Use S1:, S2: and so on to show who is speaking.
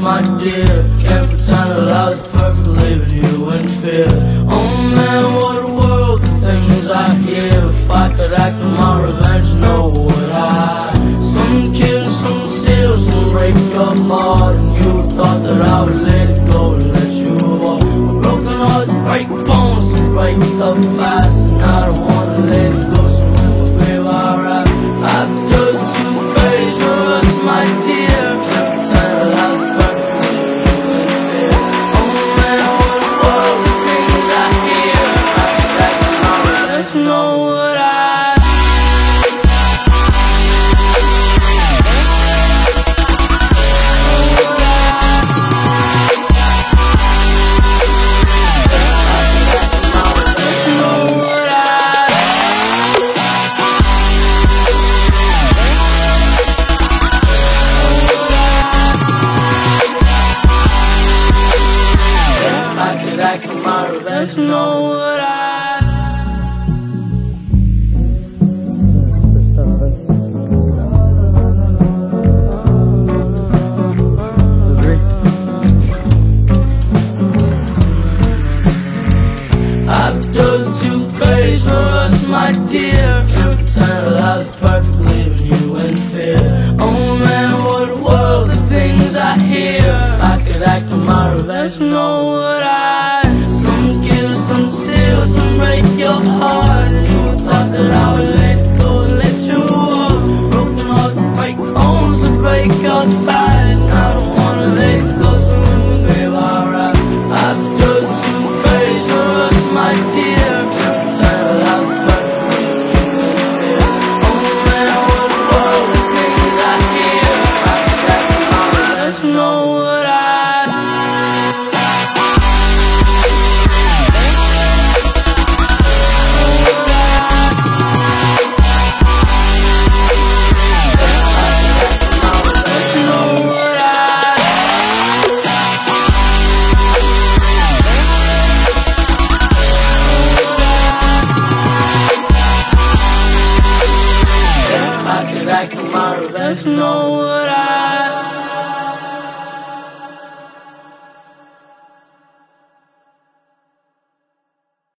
S1: my dear. Can't pretend that I was perfect, leaving you in fear. Oh man, what a world, the things I hear. If I could act on my revenge, know what I. Some kill, some steal, some break your heart, and you thought that I would let it go and let you walk. But broken hearts break bones, and break up fast, and I don't wanna let it go. So in the grave I ride. I've done too crazy for us, my dear. Can't pretend that I was perfect, leaving you in fear. Oh man, what a world, the things I hear. If I could act on my revenge, know what I. Act on my revenge, know what I. I've done too crazy for us, my dear. Can't pretend that I was perfect, leaving you in fear. Oh man, what a world, the things I hear. If I could act on my revenge, know what I. Some kill, some steal, some break your heart, and you thought that I would let it go and let you walk. Broken hearts break bones and break your thighs, and I don't wanna let it go. So in the grave I ride. I've done too crazy for us, my dear. Can't pretend that I was perfect, leaving you in fear. Oh man, what a world, the things I hear. If I could act on my revenge, know what I. Act on my revenge, no.